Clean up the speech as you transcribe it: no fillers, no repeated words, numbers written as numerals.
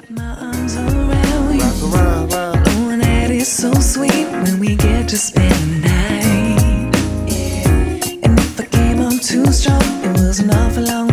My arms around you, knowing that it's so sweet when we get to spend the night. And if I came on too strong, it was an awful long